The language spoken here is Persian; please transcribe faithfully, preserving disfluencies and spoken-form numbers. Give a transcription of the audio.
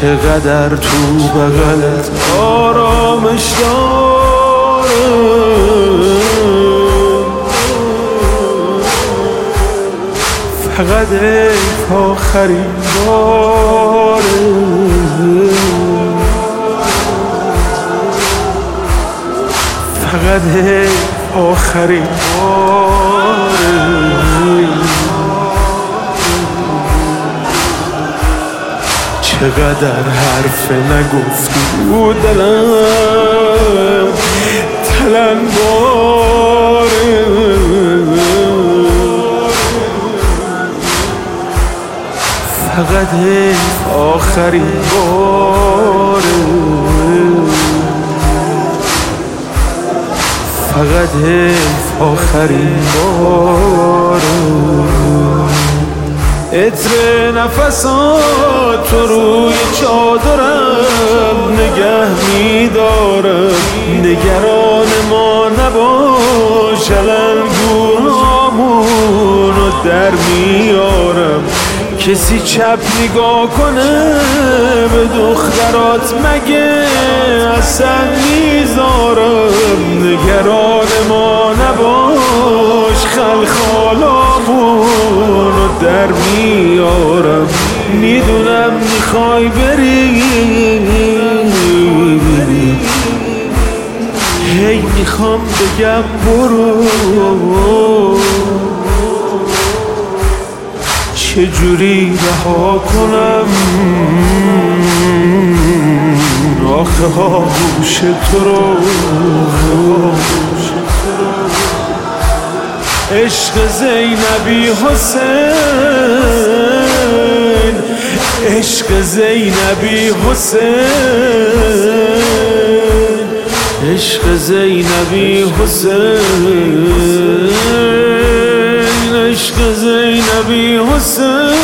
چقدر تو بغلت آرامش داره، فقط حیف آخرین باره، فقط حیف آخرین باره. چقدر حرف نگفتی و دلم تلنگاره، فقط حیف آخرین باره، فقط حیف آخرین باره. عطر نفسات تو روی چادرم نگه میدارم، نگران ما نباش علنگونامونو در میارم. کسی چپ نگاه کنه به دخترات مگه اصلا میذارم، نگران ما نباش خلخالامونو در میارم. میدونم میخوای بری، هی میخوام بگم برو، چجوری رها کنم آخه ها گوش تو رو. عشق زینبی حسین، عشق زینبی حسین، عشق زینبی حسین، عشق زینبی حسین.